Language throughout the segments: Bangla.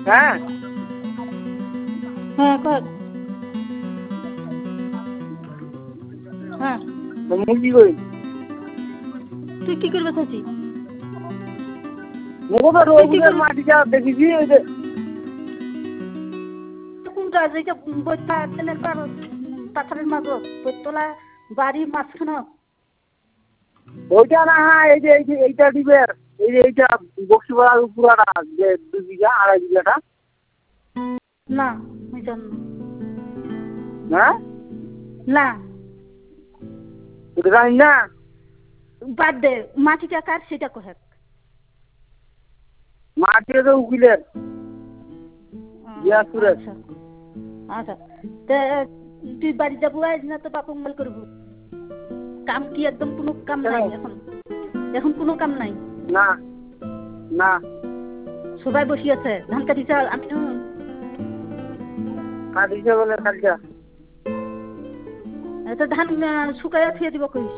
হ্যাঁ হ্যাঁ কর হ্যাঁ মুরগি কই তুই কি করবে চাচি মুখে রোগের মাটিটা দেখেছি ওই যে কোনটা যেটা বইটা তেলের পাথরের মাঝে বইতলা বাড়ি মাঝখানে ওইটা না হ্যাঁ এই যে এইটা দিবের এই যে এইটা বক্সিপাড়ার পুরাটা যে 2 বিঘা 2.5 বিঘাটা না আমি জানি হ্যাঁ না ওটা জানি না বাদ দে মাটিটা কার সেটা কহে মাটিটা তো উকিলের আচ্ছা আচ্ছা তুই বাড়ি যাবো আজ না তো বাপক মাল করবো কাম কি একদম কোনো কাম নাই এখন কোনো কাম নাই না না সবাই বসে আছে ধান কাটিছে আমি না কাটিছে বলে কালকে তো ধান শুকাইয়া থিয়ে দিব কইস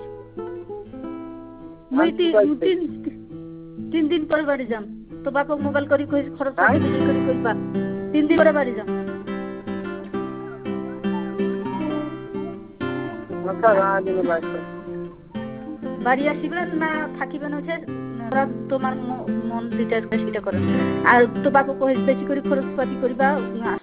মুই 3 দিন পরে বাড়ি যাম তো বাপক মোবাইল করি কইস খরচ বেশি করে কইবা 3 দিন পরে বাড়ি যাম বাড়ি আসিবেন না থাকিবেন হচ্ছে তোমার মন যেটা সেটা করেন আর তো বাপু কইস বেশি করে খরচ পাতি করিবা